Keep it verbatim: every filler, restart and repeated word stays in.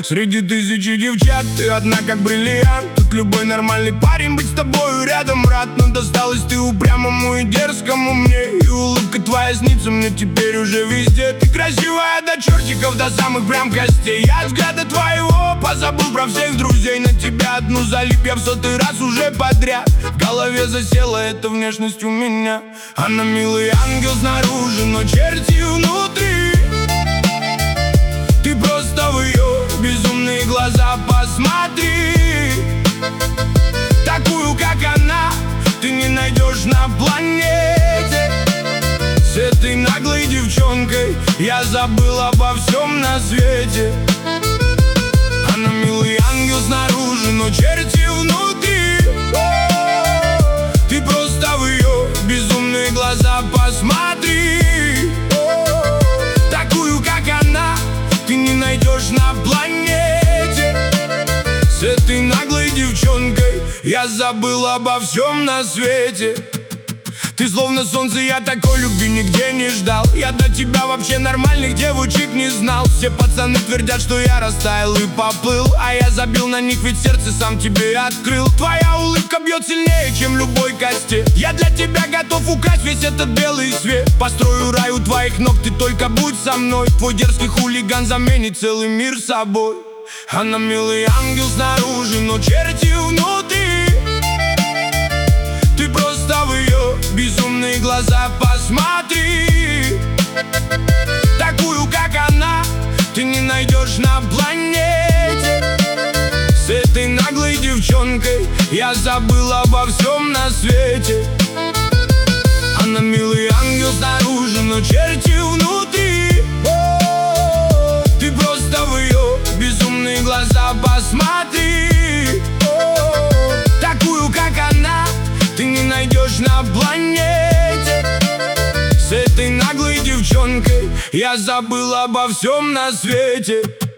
Среди тысячи девчат ты одна как бриллиант. Тут любой нормальный парень быть с тобою рядом рад. Но досталась ты упрямому и дерзкому мне, и улыбка твоя снится мне теперь уже везде. Ты красивая до чертиков, до самых прям костей. Я взгляда твоего позабыл про всех друзей. На тебя одну залип я в сотый раз уже подряд. В голове засела эта внешность у меня. Она милый ангел снаружи, но черти внутри. Ты просто в ее безумные глаза посмотри. Такую, как она, ты не найдешь на планете. С этой наглой девчонкой я забыл обо всем на свете. Она милый ангел снаружи, но черти внутри. О, ты просто в ее безумные глаза посмотри. О, такую, как она, ты не найдешь на планете. С этой наглой девчонкой я забыл обо всем на свете. Ты словно солнце, я такой любви нигде не ждал. Я до тебя вообще нормальных девочек не знал. Все пацаны твердят, что я растаял и поплыл, а я забил на них, ведь сердце сам тебе открыл. Твоя улыбка бьет сильнее, чем любой кастет. Я для тебя готов украсть весь этот белый свет. Построю рай у твоих ног, ты только будь со мной. Твой дерзкий хулиган заменит целый мир собой. Она милый ангел снаружи, но черти внутри. Ты просто в ее безумные глаза посмотри. Такую, как она, ты не найдешь на планете. С этой наглой девчонкой я забыл обо всем на свете. Она милый ангел снаружи, но черти внутри. О, ты просто в ее безумные глаза посмотри. О, такую, как она, ты не найдешь на планете. С этой наглой девчонкой я забыл обо всем на свете.